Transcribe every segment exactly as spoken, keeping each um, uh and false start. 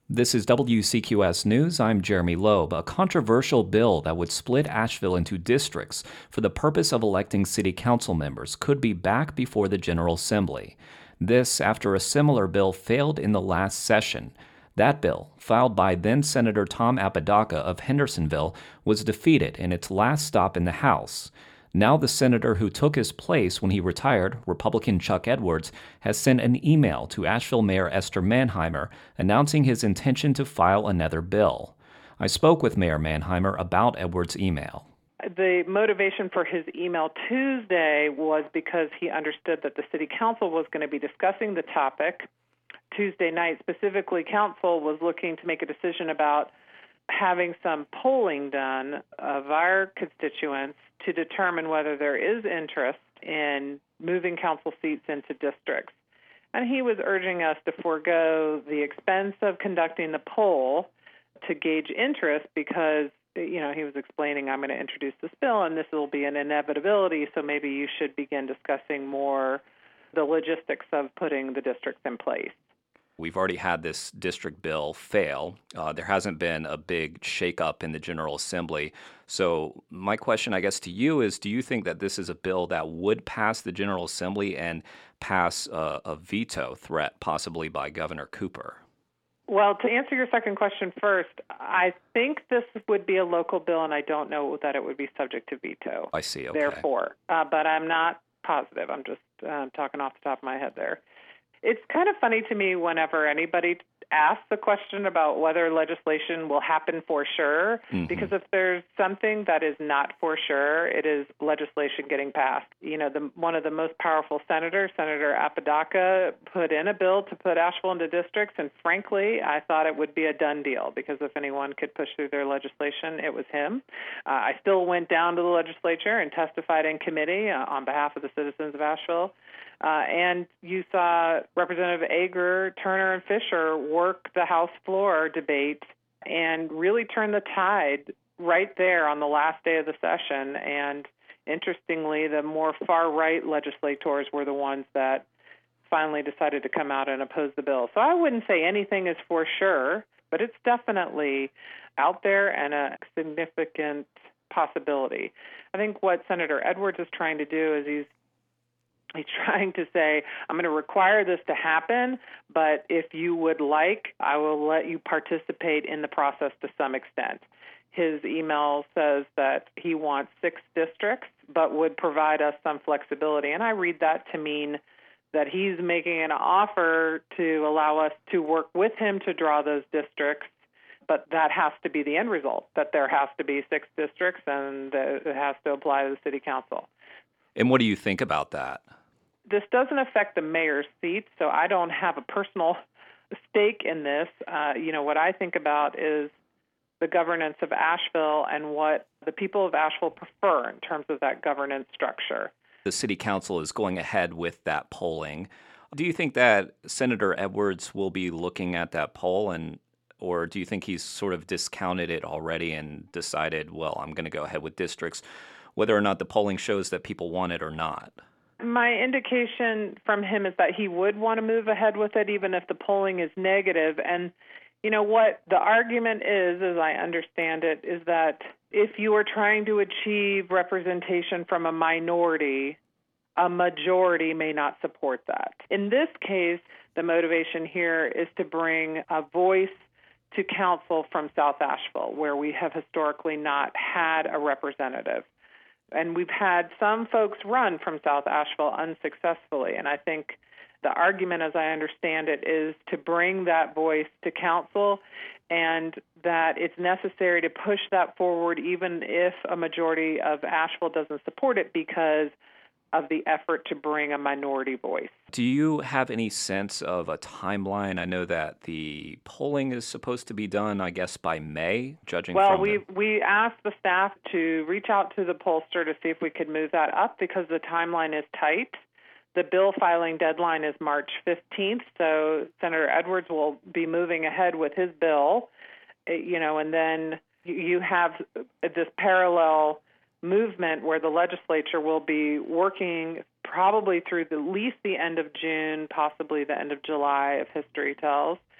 This is W C Q S News. I'm Jeremy Loeb. A controversial bill that would split Asheville into districts for the purpose of electing city council members could be back before the General Assembly. This after a similar bill failed in the last session. That bill, filed by then-Senator Tom Apodaca of Hendersonville, was defeated in its last stop in the House. Now the senator who took his place when he retired, Republican Chuck Edwards, has sent an email to Asheville Mayor Esther Manheimer announcing his intention to file another bill. I spoke with Mayor Manheimer about Edwards' email. The motivation for his email Tuesday was because he understood that the city council was going to be discussing the topic. Tuesday night, specifically, council was looking to make a decision about having some polling done of our constituents to determine whether there is interest in moving council seats into districts. And he was urging us to forego the expense of conducting the poll to gauge interest because, you know, he was explaining, I'm going to introduce this bill and this will be an inevitability, so maybe you should begin discussing more the logistics of putting the districts in place. We've already had this district bill fail. Uh, there hasn't been a big shakeup in the General Assembly. So my question, I guess, to you is, do you think that this is a bill that would pass the General Assembly and pass a, a veto threat possibly by Governor Cooper? Well, to answer your second question first, I think this would be a local bill, and I don't know that it would be subject to veto. I see, okay. Therefore, uh, but I'm not positive. I'm just uh, talking off the top of my head there. It's kind of funny to me whenever anybody asks the question about whether legislation will happen for sure, mm-hmm. because if there's something that is not for sure, it is legislation getting passed. You know, the, one of the most powerful senators, Senator Apodaca, put in a bill to put Asheville into districts, and frankly, I thought it would be a done deal, because if anyone could push through their legislation, it was him. Uh, I still went down to the legislature and testified in committee uh, on behalf of the citizens of Asheville. Uh, and you saw Representative Ager, Turner, and Fisher work the House floor debate and really turn the tide right there on the last day of the session. And interestingly, the more far-right legislators were the ones that finally decided to come out and oppose the bill. So I wouldn't say anything is for sure, but it's definitely out there and a significant possibility. I think what Senator Edwards is trying to do is he's He's trying to say, I'm going to require this to happen, but if you would like, I will let you participate in the process to some extent. His email says that he wants six districts, but would provide us some flexibility. And I read that to mean that he's making an offer to allow us to work with him to draw those districts, but that has to be the end result, that there has to be six districts and it has to apply to the city council. And what do you think about that? This doesn't affect the mayor's seat, so I don't have a personal stake in this. Uh, you know, what I think about is the governance of Asheville and what the people of Asheville prefer in terms of that governance structure. The city council is going ahead with that polling. Do you think that Senator Edwards will be looking at that poll, and or do you think he's sort of discounted it already and decided, well, I'm going to go ahead with districts, whether or not the polling shows that people want it or not? My indication from him is that he would want to move ahead with it, even if the polling is negative. And, you know, what the argument is, as I understand it, is that if you are trying to achieve representation from a minority, a majority may not support that. In this case, the motivation here is to bring a voice to council from South Asheville, where we have historically not had a representative. And we've had some folks run from South Asheville unsuccessfully. And I think the argument, as I understand it, is to bring that voice to council and that it's necessary to push that forward even if a majority of Asheville doesn't support it because of the effort to bring a minority voice. Do you have any sense of a timeline? I know that the polling is supposed to be done, I guess, by May, judging well, from... Well, we we asked the staff to reach out to the pollster to see if we could move that up because the timeline is tight. The bill filing deadline is March fifteenth, so Senator Edwards will be moving ahead with his bill, you know, and then you have this parallel movement where the legislature will be working probably through the, at least the end of June, possibly the end of July, if history tells,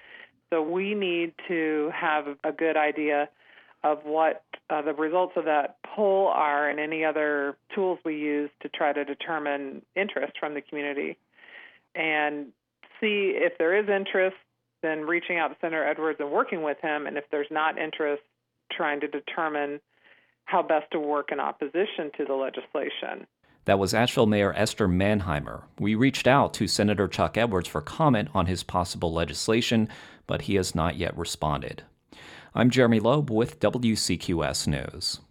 So we need to have a good idea of what uh, the results of that poll are and any other tools we use to try to determine interest from the community. And see if there is interest, then reaching out to Senator Edwards and working with him. And if there's not interest, trying to determine how best to work in opposition to the legislation. That was Asheville Mayor Esther Manheimer. We reached out to Senator Chuck Edwards for comment on his possible legislation, but he has not yet responded. I'm Jeremy Loeb with W C Q S News.